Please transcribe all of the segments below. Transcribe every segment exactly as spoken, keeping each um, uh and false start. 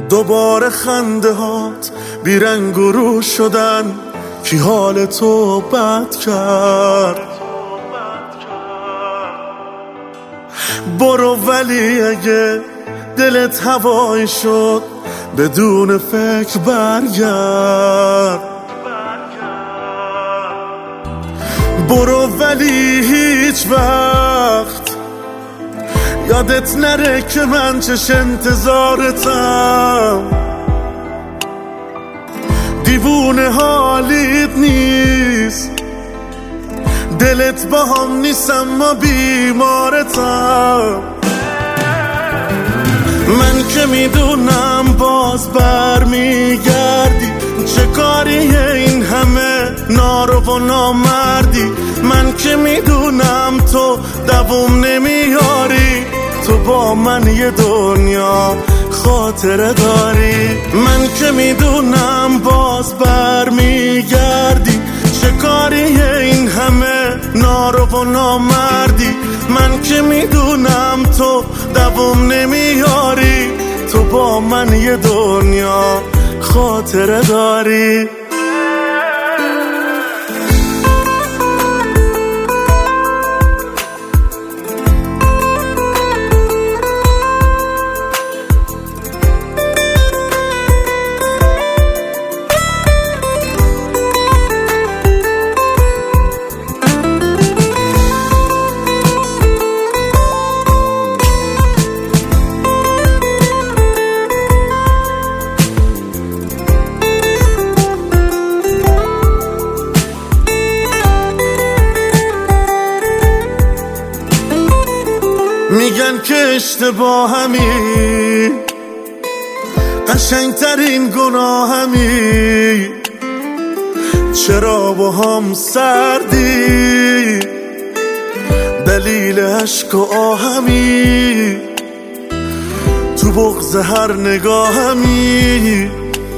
دوباره خنده هات بیرنگ و رو شدن، کی حال تو بد کرد. برو ولی اگه دلت هوایی شد بدون فکر برگرد. برو ولی هیچ وقت یادت نره که من چش انتظارتم. دیوونه حالیت نیست، دلت با هم نیست اما بیمارتم. من که میدونم باز بر میگردی، چه کاریه این همه نارو و نامردی. من که میدونم تو دووم نمیاری، تو با من یه دنیا خاطره داری. من که میدونم باز بر میگردی، چه کاریه این همه نارو و نامردی. من که میدونم تو دووم نمیاری، تو با من یه دنیا خاطره داری. میگن که اشتباهمی، قشنگترین گناهمی. چرا با هم سردی دلیل عشق و آهمی، تو بغض هر نگاهمی.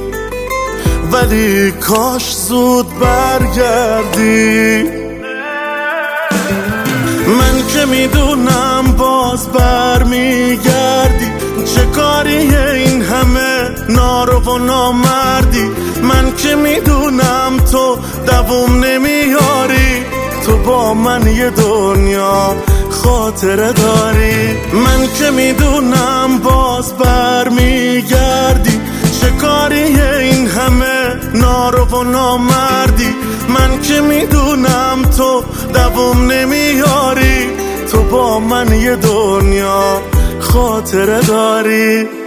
ولی کاش زود برگردی. من که میدونم باز بر میگردی، چه کاریه این همه نارو و نامردی. من که میدونم تو دووم نمیاری، تو با من یه دنیا خاطره داری. من که میدونم باز بر میگردی، چه کاریه این همه نارو و نامردی. من که میدونم تو دووم نمیاری، تو با من یه دنیا خاطره داری.